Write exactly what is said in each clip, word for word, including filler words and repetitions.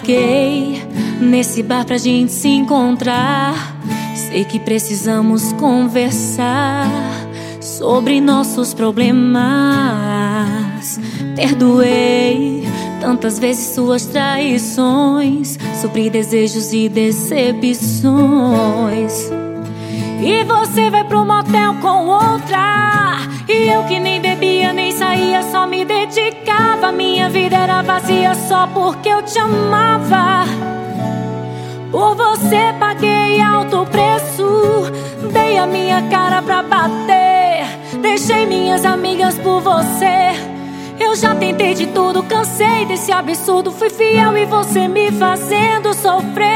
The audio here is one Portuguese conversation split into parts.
marquei nesse bar pra gente se encontrar. Sei que precisamos conversar sobre nossos problemas. Perdoei tantas vezes suas traições, supri desejos e decepções. E você vai pro motel com outra, e eu que nem bebia nem saía, só me dedicava. Minha vida era vazia só porque eu te amava. Por você paguei alto preço, dei a minha cara pra bater, deixei minhas amigas por você. Eu já tentei de tudo, cansei desse absurdo. Fui fiel e você me fazendo sofrer.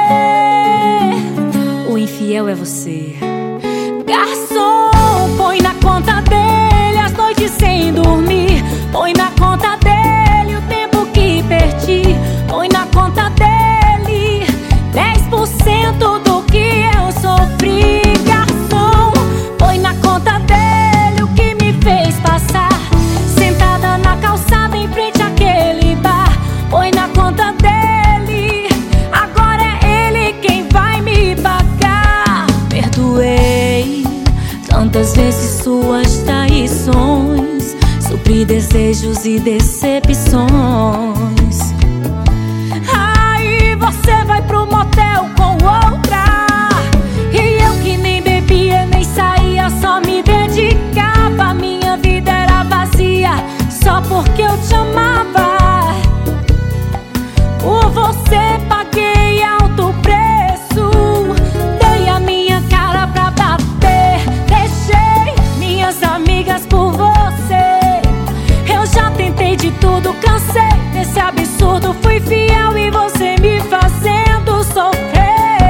O infiel é você. Garçom, põe na conta dele as noites sem dormir. Põe na conta dele o tempo que perdi. Põe na conta dele dez por cento do que eu sofri. Garçom, põe na conta dele o que me fez passar, sentada na calçada em frente àquele bar. Põe na conta dele, agora é ele quem vai me pagar. Perdoei tantas vezes suas traições, supri desejos e decepções. Aí você vai pro motel com outra, e eu que nem bebia nem saía, só me dedicava. Minha vida era vazia só porque eu te amava. Por você paguei alto preço, dei a minha cara pra bater, deixei minhas amigas por você. Eu já tentei de tudo, cansei desse absurdo. Fui fiel e você me fazendo sofrer.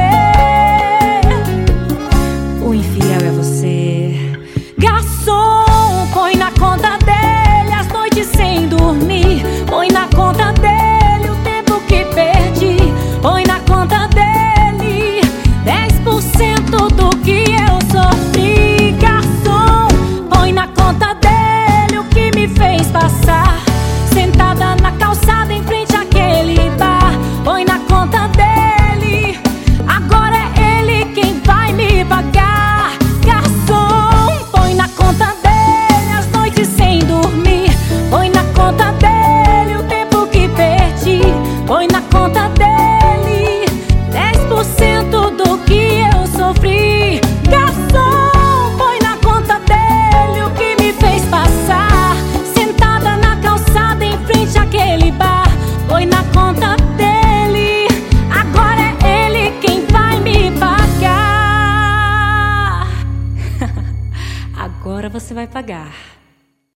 O infiel é você. Garçom, põe na conta dele as noites sem dormir. Põe na conta dele o tempo que perdi. Põe na conta dele dez por cento do que eu sofri. Garçom, põe na conta dele o que me fez passar, sentada na calçada em frente àquele bar. Põe na conta dele, agora é ele quem vai me pagar. Garçom, põe na conta dele as noites sem dormir. Põe na conta dele o tempo que perdi. Põe na conta dele dez por cento do que eu sofri. Garçom, põe na conta dele o que me fez passar, sentada na calçada em frente àquele bar. Põe na conta dele, agora é ele quem vai me pagar. Agora você vai pagar.